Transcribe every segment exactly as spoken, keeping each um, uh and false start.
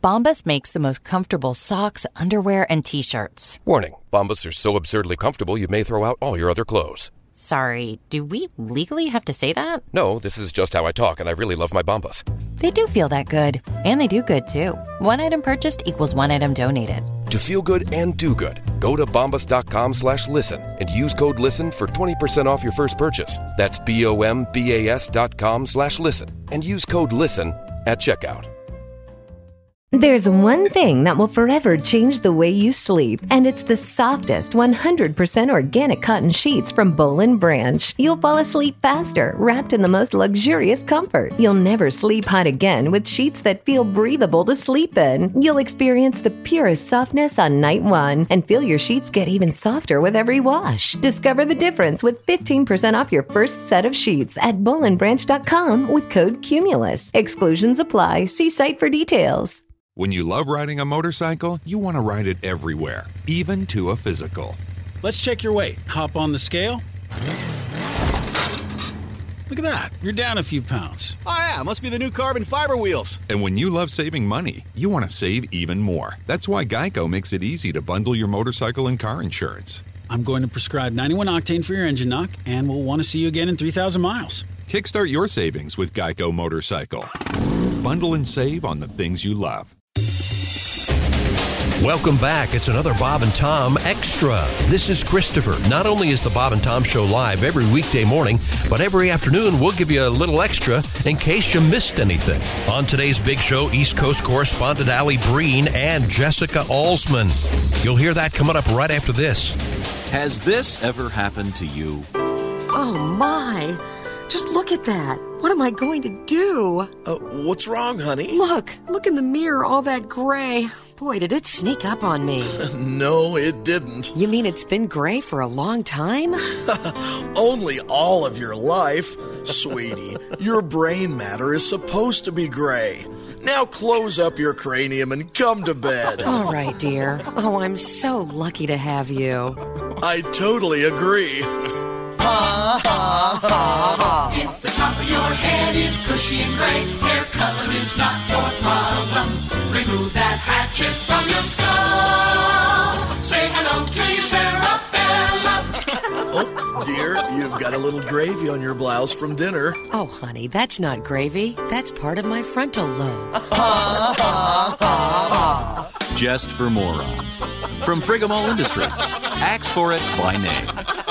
Bombas makes the most comfortable socks, underwear, and T-shirts. Warning, Bombas are so absurdly comfortable you may throw out all your other clothes. Sorry, do we legally have to say that? No, this is just how I talk, and I really love my Bombas. They do feel that good. And they do good, too. One item purchased equals one item donated. To feel good and do good, go to bombas.com slash listen and use code LISTEN for twenty percent off your first purchase. That's B-O-M-B-A-S dot com slash listen and use code LISTEN at checkout. There's one thing that will forever change the way you sleep, and it's the softest one hundred percent organic cotton sheets from Boll and Branch. You'll fall asleep faster, wrapped in the most luxurious comfort. You'll never sleep hot again with sheets that feel breathable to sleep in. You'll experience the purest softness on night one and feel your sheets get even softer with every wash. Discover the difference with fifteen percent off your first set of sheets at boll and branch dot com with code Cumulus. Exclusions apply. See site for details. When you love riding a motorcycle, you want to ride it everywhere, even to a physical. Let's check your weight. Hop on the scale. Look at that. You're down a few pounds. Oh, yeah. Must be the new carbon fiber wheels. And when you love saving money, you want to save even more. That's why Geico makes it easy to bundle your motorcycle and car insurance. I'm going to prescribe ninety-one octane for your engine knock, and we'll want to see you again in three thousand miles. Kickstart your savings with Geico Motorcycle. Bundle and save on the things you love. Welcome back. It's another Bob and Tom Extra. This is Christopher. Not only is the Bob and Tom Show live every weekday morning, but every afternoon we'll give you a little extra in case you missed anything. On today's big show, East Coast correspondent Allie Breen and Jessica Alsman. You'll hear that coming up right after this. Has this ever happened to you? Oh, my. Just look at that. What am I going to do? Uh, what's wrong, honey? Look. Look in the mirror, all that gray. Boy, did it sneak up on me. No, it didn't. You mean it's been gray for a long time? Only all of your life. Sweetie, your brain matter is supposed to be gray. Now close up your cranium and come to bed. All right, dear. Oh, I'm so lucky to have you. I totally agree. Ha, ha, ha, ha. If the top of your head is cushy and gray, hair color is not your problem. Remove that hatchet from your skull. Say hello to your Sarah Bella. Oh, dear, you've got a little gravy on your blouse from dinner. Oh, honey, that's not gravy. That's part of my frontal lobe. Ha, ha, ha, ha. Just for morons. From Frigamall Industries. Axe for it by name.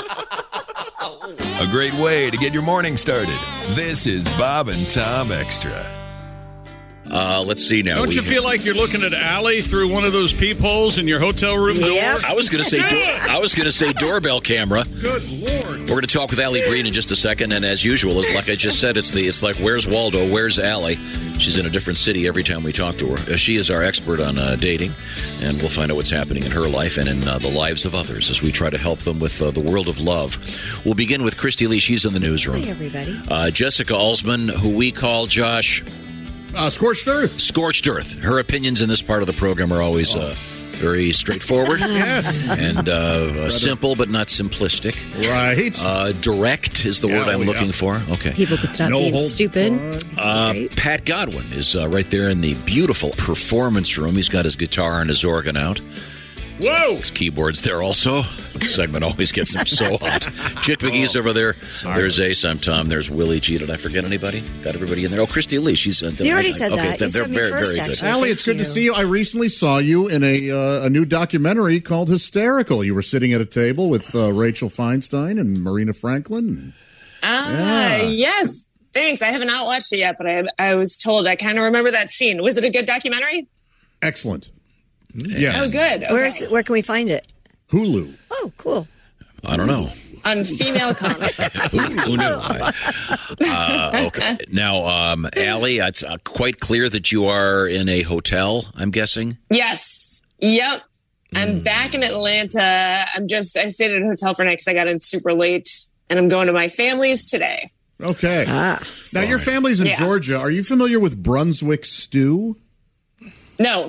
A great way to get your morning started. This is Bob and Tom Extra. Uh, let's see now. Don't we, you feel like you're looking at Allie through one of those peepholes in your hotel room yeah. door? I was going to say door, I was going to say doorbell camera. Good Lord. We're going to talk with Allie Breen in just a second, and as usual, it's like I just said, it's the it's like where's Waldo, where's Allie? She's in a different city every time we talk to her. She is our expert on uh, dating, and we'll find out what's happening in her life and in uh, the lives of others as we try to help them with uh, the world of love. We'll begin with Christy Lee. She's in the newsroom. Hey, everybody. Uh, Jessica Alsman, who we call Josh. Uh, Scorched Earth. Scorched Earth. Her opinions in this part of the program are always uh, very straightforward. Yes. And uh, uh, simple, but not simplistic. Right. Uh, direct is the yeah, word I'm oh, looking yeah. for. Okay. People could stop no being stupid. Uh, Pat Godwin is uh, right there in the beautiful performance room. He's got his guitar and his organ out. Whoa! His keyboard's there also. This segment always gets him so hot. Chick McGee's oh, over there. Sorry. There's Ace. I'm Tom. There's Willie G. Did I forget anybody? Got everybody in there? Oh, Christy Lee. She's. Uh, you already I, said okay, that. They're, you they're said me very, first, very good. Allie, it's good you. to see you. I recently saw you in a uh, a new documentary called Hysterical. You were sitting at a table with uh, Rachel Feinstein and Marina Franklin. Ah, yeah. yes. Thanks. I haven't not watched it yet, but I, I was told I kind of remember that scene. Was it a good documentary? Excellent. Yes. Oh, good. Okay. Where's, where can we find it? Hulu. Oh, cool. I don't know. On Female Comics. who, who knew? Uh, okay. Now, um, Allie, it's uh, quite clear that you are in a hotel, I'm guessing? Yes. Yep. I'm mm. back in Atlanta. I'm just, I stayed at a hotel for night because I got in super late, and I'm going to my family's today. Okay. Ah. Now, your family's in yeah. Georgia. Are you familiar with Brunswick stew? No.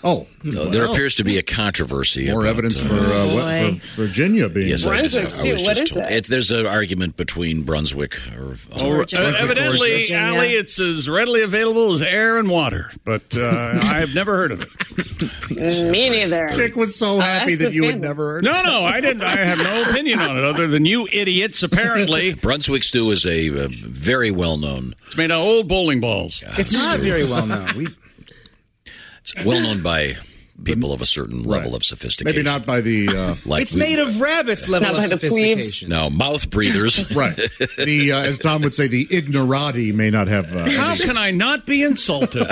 Oh, Uh, there well. appears to be a controversy. More about, evidence uh, for, uh, what, for Virginia being. Yes, I Brunswick, just- I too. was What just is told. that? It, there's an argument between Brunswick or Oh, uh, evidently, Virginia. Allie, it's as readily available as air and water, but uh, I have never heard of it. Me neither. Chick was so happy that you had never heard. No, no, I didn't. I have no opinion on it other than you idiots, apparently. Brunswick stew is a, uh very well-known. It's made out of old bowling balls. It's not very well known. We It's well-known by people of a certain level of sophistication. Maybe not by the. Uh, Like it's we- made of rabbits level Not of by the sophistication. No, mouth breathers. right. The uh, as Tom would say, the ignorati may not have. Uh, How any- can I not be insulted?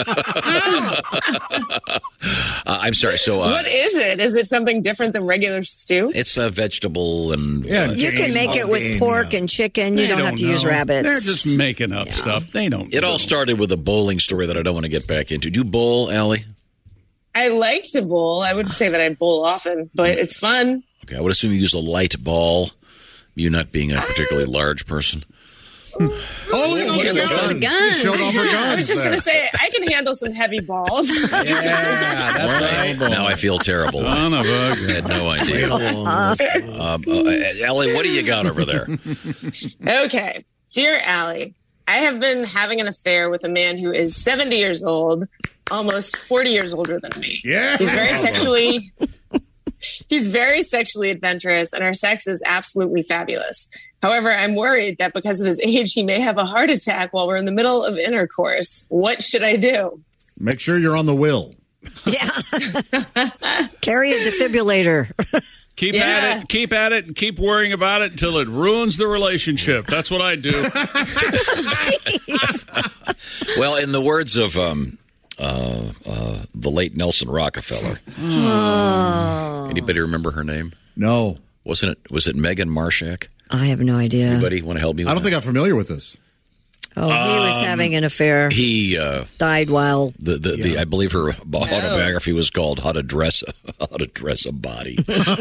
Uh, I'm sorry. So uh, What is it? Is it something different than regular stew? it's a vegetable and Yeah, You can make it with pork and chicken. You They don't, have to use know. rabbits. They're just making up stuff. They don't. it all started with a bowling story that I don't want to get back into. Do you bowl, Allie? I like to bowl. I wouldn't say that I bowl often, but it's fun. Okay, I would assume you use a light ball. You not being a particularly large person. Oh, look at those guns! gun. She showed off her guns. I was just there. going to say, I can handle some heavy balls. Yeah, that's right. Now I feel terrible. Son of a- I had no idea. Um, uh, Allie, what do you got over there? Okay. Dear Allie, I have been having an affair with a man who is seventy years old, almost forty years older than me. Yeah. He's very sexually... He's very sexually adventurous, and our sex is absolutely fabulous. However, I'm worried that because of his age, he may have a heart attack while we're in the middle of intercourse. What should I do? Make sure you're on the will. Yeah. Carry a defibrillator. Keep Yeah. at it, keep at it, and keep worrying about it until it ruins the relationship. That's what I do. Well, in the words of um, uh, uh, the late Nelson Rockefeller, Oh. anybody remember her name? No. Wasn't it? Was it Megan Marshak? I have no idea. Anybody want to help me? With I don't that? think I'm familiar with this. Oh, he was having an affair. He uh, Died while. the the, the I believe her autobiography was called "How to Dress a, How to Dress a Body."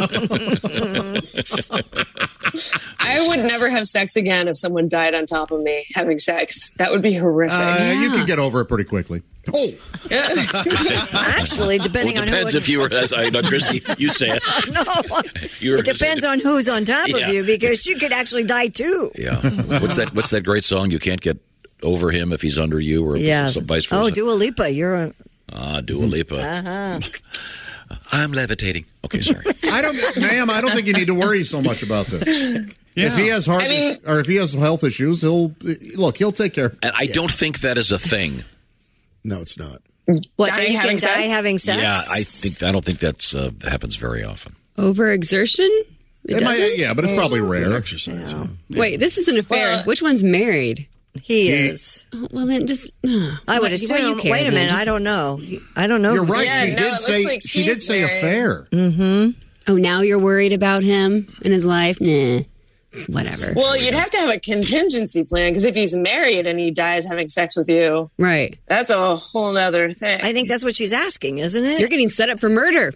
I would never have sex again if someone died on top of me having sex. That would be horrific. Uh, You can get over it pretty quickly. Oh, Actually, depending Well, it on depends who. if you were, as I know, Christy, you say it. No, You were it depends on who's on top Yeah. of you because you could actually die too. Yeah. What's that? What's that great song? You can't get over him if he's under you, or Yeah. some vice versa. Oh, Dua Lipa, you're a. Ah, Dua Lipa. Uh-huh. I'm levitating. Okay, sorry. I don't, ma'am. I don't think you need to worry so much about this. Yeah. If he has heart I mean- is- or if he has health issues, he'll look. He'll take care. of And I don't think that is a thing. No, it's not. What? Dying that you can having die sex? having sex? Yeah, I think I don't think that's uh, happens very often. Overexertion? It It might- doesn't? yeah, but it's probably rare. Exercise. yeah. Wait, this is an affair. Well- Which one's married? He He- is. Oh, well, then just. Uh, I would what- assume. what do you care, wait a then? minute. Just- I don't know. I don't know. You're who's- right. Yeah, she no, it did looks say like she did he's say married. affair. Mm-hmm. Oh, now you're worried about him and his life? Nah. Whatever. Well, you'd have to have a contingency plan because if he's married and he dies having sex with you, Right. that's a whole other thing. I think that's what she's asking, isn't it? You're getting set up for murder.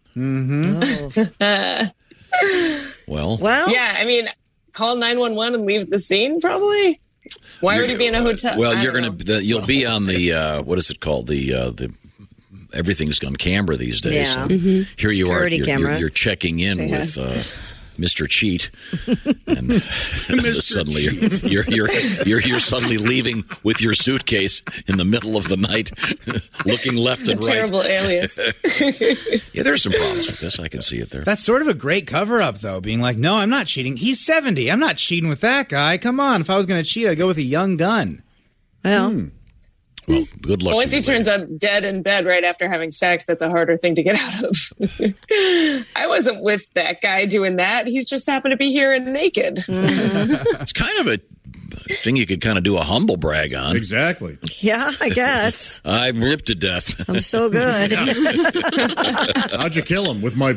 Well, well, yeah, I mean, call nine one one and leave the scene, probably. Why would he be in a hotel? well, I you're don't gonna know. the, you'll be on the uh, what is it called the uh, the everything's on camera these days. Yeah. So Mhm. here you are. Security You're, camera. you're, you're checking in Yeah. with uh, Mister Cheat, and suddenly you're, you're you're you're you're suddenly leaving with your suitcase in the middle of the night, looking left The and right. terrible alias. Yeah, there's some problems with this. I can see it there. That's sort of a great cover up, though, being like, no, I'm not cheating. He's seventy. I'm not cheating with that guy. Come on. If I was going to cheat, I'd go with a young gun. Well, Hmm. Well, good luck. Once to he you, turns up dead in bed right after having sex, that's a harder thing to get out of. I wasn't with that guy doing that. He just happened to be here and naked. It's kind of a thing you could kind of do a humble brag on. Exactly. yeah, I guess. I'm ripped to death. I'm so good. How'd you kill him with my?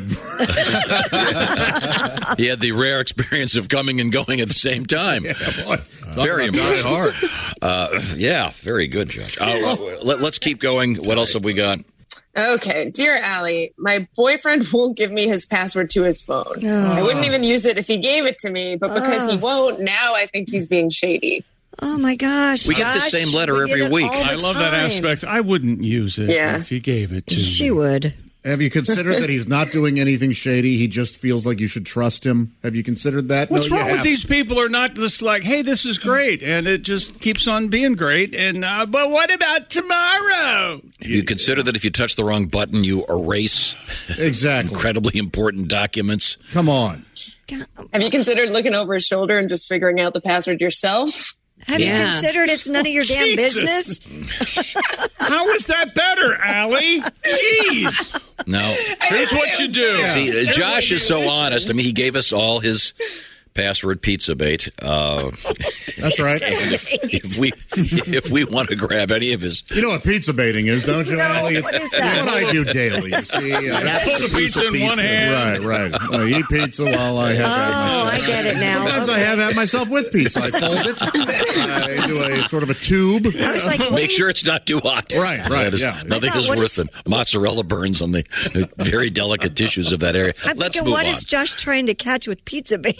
He had the rare experience of coming and going at the same time. Yeah, boy. Very Talk about impressive. dying hard. Uh, yeah, very good, Judge. Uh, let, let's keep going. What else have we got? Okay, dear Allie, my boyfriend won't give me his password to his phone. I wouldn't even use it if he gave it to me, but because he won't, now I think he's being shady. Oh, my gosh. We get the Josh, same letter we every get it week. all the I love that time. aspect. I wouldn't use it Yeah. if you gave it to me. She would. Have you considered that he's not doing anything shady? He just feels like you should trust him. Have you considered that? What's No, you wrong with haven't. these people are not just like, hey, this is great, and it just keeps on being great. And uh, but what about tomorrow? You consider that if you touch the wrong button, you erase exactly incredibly important documents. Come on. Have you considered looking over his shoulder and just figuring out the password yourself? Have Yeah. you considered it's none of your damn Jesus. business? How is that better, Allie? Jeez. Now, here's what you do. See, uh, Josh is so honest. I mean, he gave us all his password pizza bait. Uh, That's right. if, if we if we want to grab any of his, You know what pizza baiting is, don't you, No, Allie? It's what is that? what I do daily. You see, uh, Pull the pizza in one hand. Right, right. I eat pizza while I have. Oh, at I get it now. Sometimes I Okay. have at myself with pizza. I fold it uh, into a sort of a tube. I was like, what make do you- sure it's not too hot. Right, right, That is- yeah. Nothing I thought, is what worse is- than mozzarella burns on the very delicate tissues of that area. I'm Let's thinking, move what on. is Josh trying to catch with pizza bait?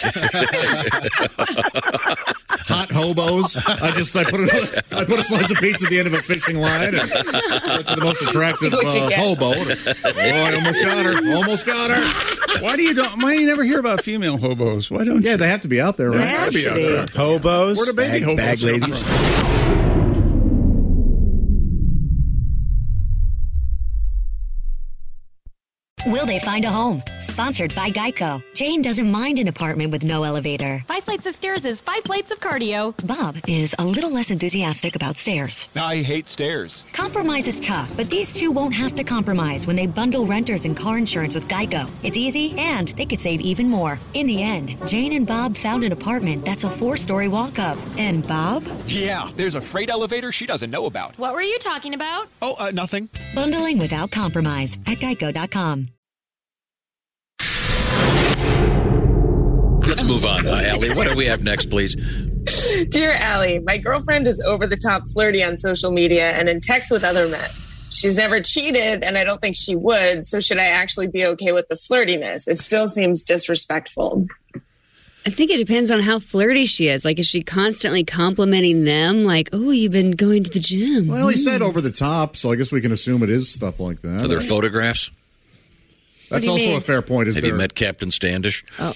Hot hobos. I just I put a, I put a slice of pizza at the end of a fishing line and look for the most attractive See what you uh, get. hobo. Oh, I almost got her. Almost got her. Why do you don't? Why do you never hear about female hobos? Why don't? Yeah, you? they have to be out there, They right? have be to out be. there. Hobos, Where do baby bag, hobos bag come ladies. from? Will they find a home? Sponsored by Geico. Jane doesn't mind an apartment with no elevator. Five flights of stairs is five plates of cardio. Bob is a little less enthusiastic about stairs. I hate stairs. Compromise is tough, but these two won't have to compromise when they bundle renters and car insurance with Geico. It's easy, and they could save even more. In the end, Jane and Bob found an apartment that's a four-story walk-up. And Bob? Yeah, there's a freight elevator she doesn't know about. What were you talking about? Oh, uh, nothing. Bundling without compromise at geico dot com. Let's move on. Uh, Allie, what do we have next, please? Dear Allie, my girlfriend is over the top flirty on social media and in text with other men. She's never cheated, and I don't think she would, so should I actually be okay with the flirtiness? It still seems disrespectful. I think it depends on how flirty she is. Like, is she constantly complimenting them? Like, oh, you've been going to the gym. Well, he said over the top, so I guess we can assume it is stuff like that. Are there photographs? That's do you also mean? a fair point. Is Have there? you met Captain Standish? Oh.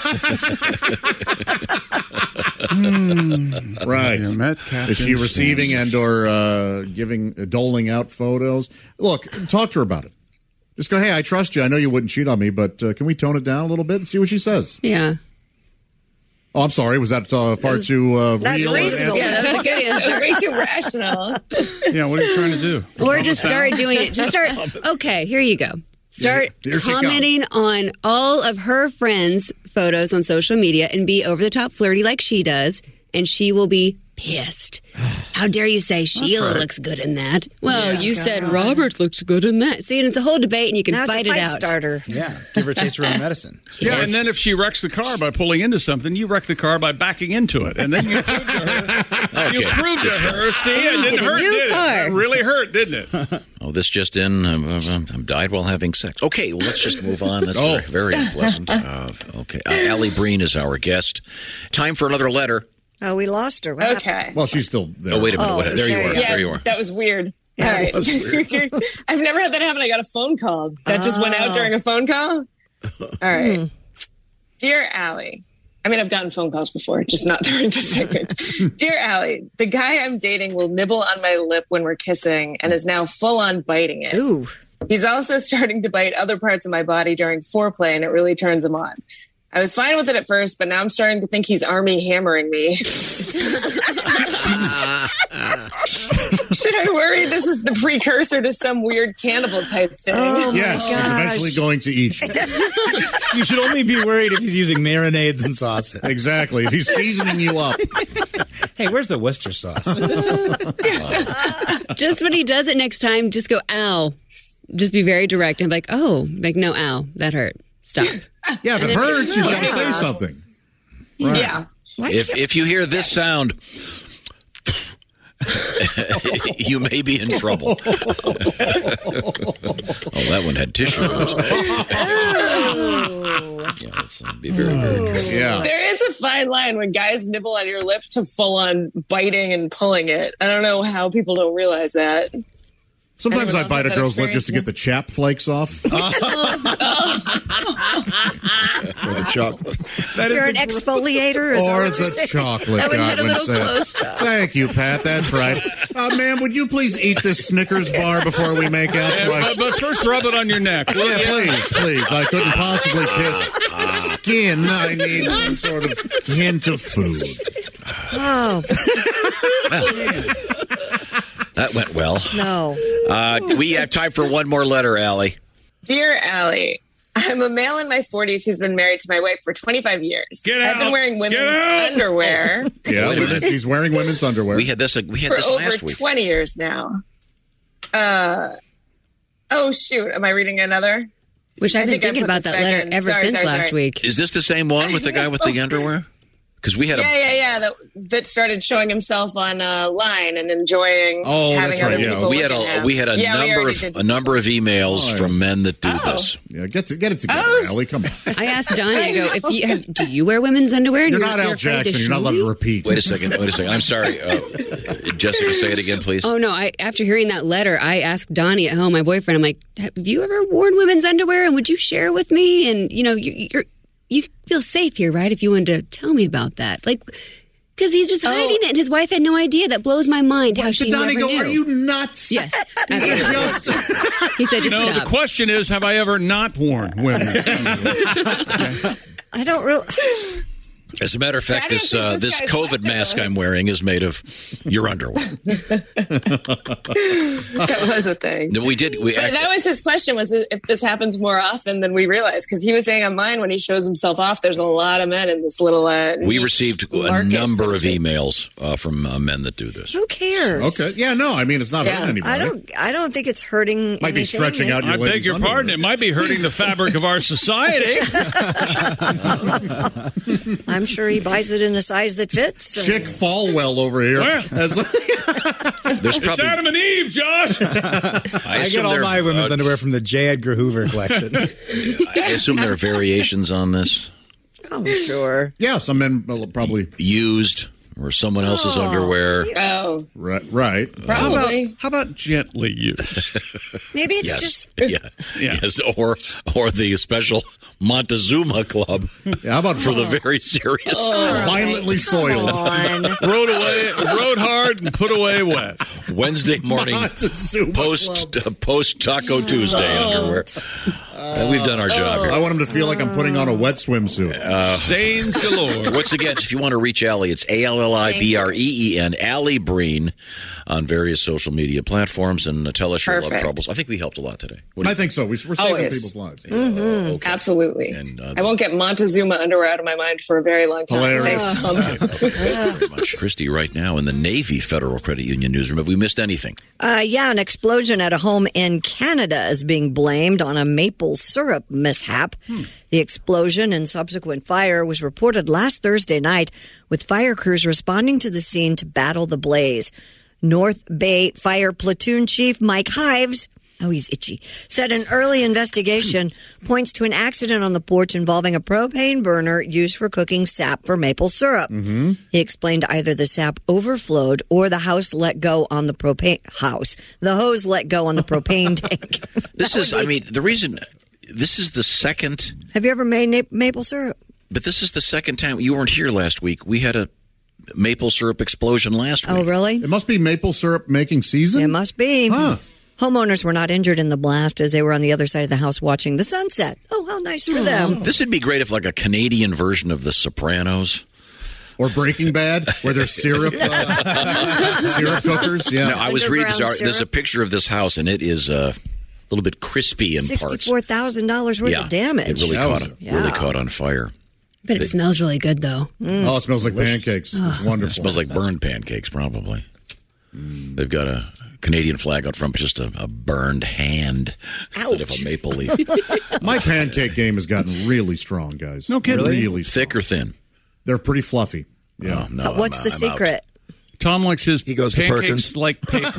Right. You met Captain Is she receiving Standish. and or uh, giving, uh, doling out photos? Look, talk to her about it. Just go, hey, I trust you. I know you wouldn't cheat on me, but uh, can we tone it down a little bit and see what she says? Yeah. Oh, I'm sorry. Was that uh, far too uh, That's real? an reasonable. answer? Yeah, That's a good answer. Way too rational. Yeah, what are you trying to do? Or just start doing it. Just start. Okay, here you go. Start Here she commenting on all of her friends' photos on social media and be over the top flirty like she does, and she will be pissed. How dare you say Sheila looks good in that? Well, Yeah, you God. said Robert looks good in that. See, and it's a whole debate, and you can Now it's fight a fight it out. starter. Yeah, give her a taste of her own medicine. Yeah, and then if she wrecks the car by pulling into something, you wreck the car by backing into it, and then you prove to her. You Okay. prove to her. See, it didn't Get a hurt, new did it? car. It really hurt, didn't it? Oh, this just in. I'm, I'm, I'm died while having sex. Okay, well, let's just move on. That's Oh. very, very unpleasant. Uh, okay, uh, Allie Breen is our guest. Time for another letter. Oh, we lost her. What happened? Okay. Well, she's still there. Oh, wait a minute. Oh, What- there you there are. you Yeah, There you are. that was weird. All Yeah, right. That's weird. I've never had that happen. I got a phone call. That just went out Oh. during a phone call. All right. Dear Allie, I mean, I've gotten phone calls before, just not during this segment. Dear Allie, the guy I'm dating will nibble on my lip when we're kissing and is now full on biting it. Ooh. He's also starting to bite other parts of my body during foreplay, and it really turns him on. I was fine with it at first, but now I'm starting to think he's Army hammering me. Should I worry this is the precursor to some weird cannibal type thing? Oh, my Yes, he's gosh. eventually going to eat you. You should only be worried if he's using marinades and sauces. Exactly. If he's seasoning you up. Hey, where's the Worcester sauce? Just when he does it next time, just go, ow. Just be very direct and be like, oh, like, no, ow, that hurt. Stop. Yeah, if And it if it- hurts, you've got to Yeah. say something. Yeah. If if you hear this sound, you may be in trouble. Oh, that one had tissue. Yeah, let's uh, be very, very careful. Yeah. There is a fine line when guys nibble on your lip to full on biting and pulling it. I don't know how people don't realize that. Sometimes Anyone I bite a else have that girl's lip just to get experience? the chap flakes off. Or the chocolate. You're an exfoliator? Is that Or what it's you're a saying? chocolate. That would God hit a would little say. close, Chuck. Thank you, Pat. That's right. Uh, ma'am, would you please eat this Snickers bar before we make out? Yeah, Like- but, but first, rub it on your neck. will yeah, you? please, please. I couldn't possibly kiss skin. I need some sort of hint of food. Oh, That went well. no. Uh, we have time for one more letter, Allie. Dear Allie, I'm a male in my forties who's been married to my wife for twenty-five years. Get I've been out. wearing Get women's out. underwear Yeah, Wait a women, minute. he's wearing women's underwear. We had this. We had for this over last week. twenty years now. Uh, oh, shoot. Am I reading another? Which I've I been think I thinking put about this that back letter in. ever Sorry, since sorry, last sorry. week. Is this the same one with the guy with the underwear? Because we had a. Yeah, yeah, yeah. That that started showing himself on uh, line and enjoying. Oh, having that's other right, yeah. people We had look at a him. we had a Yeah, we number already of did a this number of emails Oh, from men that do Oh. this. Yeah, get to, get it together, Oh, Allie. Come on. I asked Donnie, I go, if you have, do you wear women's underwear? And You're not Al afraid to Jackson. You're not show allowed me? to repeat. Wait a second. Wait a second. I'm sorry, uh, Jessica. Say it again, please. Oh no! I after hearing that letter, I asked Donnie at home, my boyfriend. I'm like, "Have you ever worn women's underwear? And would you share with me? And you know, you, you're you feel safe here, right? If you wanted to tell me about that, like, because he's just hiding it, and his wife had no idea. That blows my mind. How she Did Donnie never go, knew. are you nuts? Yes. He That's just, he said, just No, the stop. question is, have I ever not worn women's underwear? I don't really. As a matter of fact, That this answers uh, this this guy's COVID question, mask though. I'm wearing is made of your underwear. That was a thing. No, we did. We But act- that was his question: was if this happens more often than we realize? Because he was saying online when he shows himself off, there's a lot of men in this little. Uh, we niche received a market, number so to of speak. emails uh, from uh, men that do this. Who cares? okay. Yeah, no, I mean, it's not Yeah. hurting anybody. I don't. I don't think it's hurting. Might be anything. stretching It's- out your I beg ladies' your underwear. pardon. It might be hurting the fabric of our society. I'm sure he buys it in a size that fits. and- Chick Falwell over here. Where? As- There's It's probably. Adam and Eve, Josh. I, I assume get all there- my women's uh, underwear from the J. Edgar Hoover collection. I assume there are variations on this. I'm sure. yeah, some men will probably. Used or someone else's Oh. underwear. Oh, Right. right. How about, probably. how about gently used? Maybe it's Yes. just. Yeah. Yeah. Yes. Or or the special Montezuma Club Yeah, how about for the very serious. violently soiled? On. Rode away, rode hard and put away wet. Wednesday morning Montezuma post Club. uh, post Taco Tuesday underwear. Uh, we've done our job I here. want him to feel like I'm putting on a wet swimsuit. Stains galore. Once again, if you want to reach Allie, it's A L L I B R E E N, Allie Breen, on various social media platforms, and uh, tell us your love Perfect. troubles. I think we helped a lot today. What do I you think so. We- We're saving Always. people's lives. Mhm. okay. Absolutely. And, uh, I won't get Montezuma underwear out of my mind for a very long time. Hilarious. Thanks, Tom. Thank you very much. Christy, right now in the Navy Federal Credit Union newsroom. Have we missed anything? Uh, yeah, an explosion at a home in Canada is being blamed on a maple syrup mishap. The explosion and subsequent fire was reported last Thursday night, with fire crews responding to the scene to battle the blaze. North Bay Fire Platoon Chief Mike Hives, oh, he's itchy, said an early investigation points to an accident on the porch involving a propane burner used for cooking sap for maple syrup. Mm-hmm. He explained either the sap overflowed or the house let go on the propane house. The hose let go on the propane tank. This is, I mean, the reason, this is the second, Have you ever made na- maple syrup? but this is the second time, you weren't here last week. We had a maple syrup explosion last week. Oh, really? It must be maple syrup making season. It must be. Huh. Homeowners were not injured in the blast as they were on the other side of the house watching the sunset. Oh, how nice for them. This would be great if like a Canadian version of The Sopranos. Or Breaking Bad, where there's syrup, uh, syrup cookers. Yeah. No, I was reading, Underground sorry, there's a syrup. picture of this house, and it is uh, a little bit crispy in parts. sixty-four thousand dollars worth Yeah, of damage. it really That caught, was- really Yeah. caught on fire. But it smells really good, though. Oh, it smells like pancakes. It's wonderful. It smells like burned pancakes, probably. They've got a Canadian flag out front, just a, a burned hand instead of a maple leaf. My pancake game has gotten really strong, guys. No kidding. Really strong. Thick or thin? They're pretty fluffy. Yeah. Oh, no, Uh, What's I'm- the I'm out. secret? Tom likes his He goes to pancakes Perkins. like paper.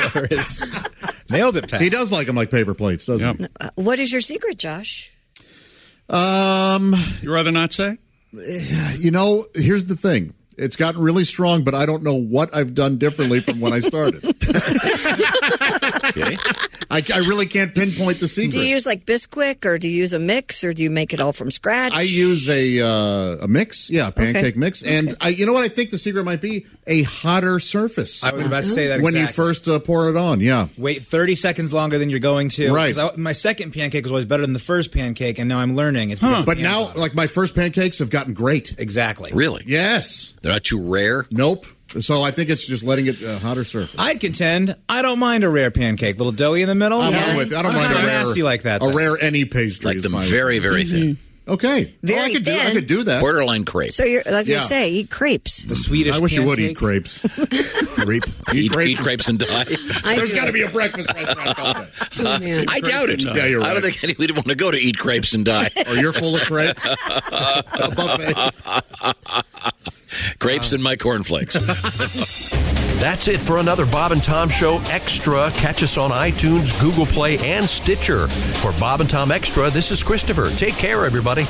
Nailed it, Pat. He does like them like paper plates, doesn't Yep. Uh, what is your secret, Josh? Um, You rather not say? You know, here's the thing. It's gotten really strong, but I don't know what I've done differently from when I started. Okay. I, I really can't pinpoint the secret. Do you use like Bisquick, or do you use a mix, or do you make it all from scratch? I use a uh, a mix, yeah, a pancake Okay. mix, and Okay. I, you know what I think the secret might be? A hotter surface. I was about to say that when you exactly. first uh, pour it on. Yeah, Wait thirty seconds longer than you're going to. Right. 'Cause I, my second pancake was always better than the first pancake, and now I'm learning. It's because but of now, pan- like my first pancakes have gotten great. Exactly. Really? Yes. They're not too rare? Nope. So I think it's just letting it uh, hotter surface. I'd contend I don't mind a rare pancake, little doughy in the middle. I'm Yeah. on with. I don't I'm mind not a rare nasty like that. A though. rare any pastry. Like is them my- very, very thin. Okay. Very oh, I could do. I thin. could do that. Borderline crepe. So you're, as Yeah. you say, eat crepes. The Swedish I wish you would eat pancake. crepes. Crepe. Eat, eat crepes and die. I There's do got to it. be a breakfast restaurant called that. Oh, man. I doubt it. Yeah, you're I don't right. think anyone would want to go to eat crepes and die. Or you're full of crepes. A buffet. Crepes and my cornflakes. That's it for another Bob and Tom Show Extra. Catch us on iTunes, Google Play, and Stitcher. For Bob and Tom Extra, this is Christopher. Take care, everybody.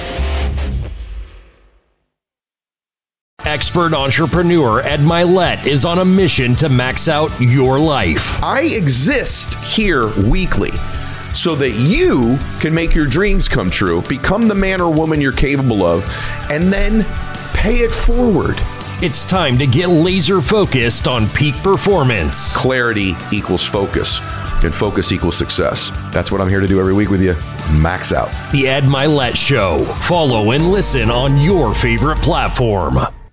Expert entrepreneur Ed Milet is on a mission to max out your life. I exist here weekly so that you can make your dreams come true, become the man or woman you're capable of, and then pay it forward. It's time to get laser focused on peak performance. Clarity equals focus, and focus equals success. That's what I'm here to do every week with you. Max out. The Ed Milet Show. Follow and listen on your favorite platform.